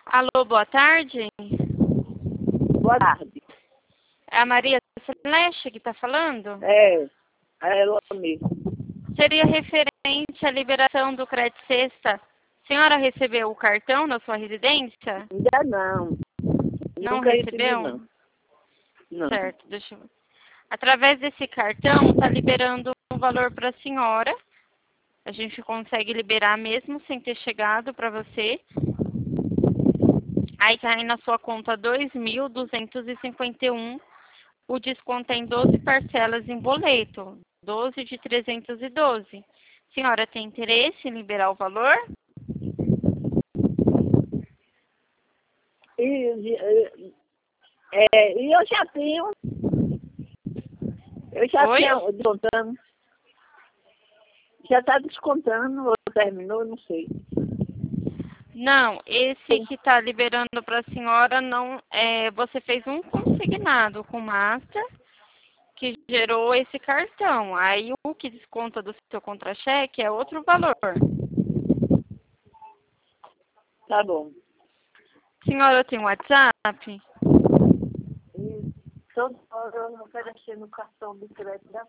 Alô, boa tarde. Boa tarde. É a Maria Celeste que está falando? É ela mesmo. Seria referente à liberação do crédito sexta. A senhora recebeu o cartão na sua residência? Ainda não. Não Nunca recebi, recebeu? não. Não. Certo, deixa eu ver. Através desse cartão, está liberando um valor para a senhora. A gente consegue liberar mesmo sem ter chegado para você. Aí cai na sua conta 2.251. O desconto é em 12 parcelas em boleto. 12 de 312. Senhora tem interesse em liberar o valor? E eu já tenho. Eu já Oi? tinha descontando. Já está descontando, ou terminou, não sei. Não, esse que está liberando para a senhora não você fez um consignado com Master que gerou esse cartão. Aí o que desconta do seu contra-cheque é outro valor. Tá bom. Senhora tem WhatsApp? E toda hora eu oferecendo no cartão de crédito da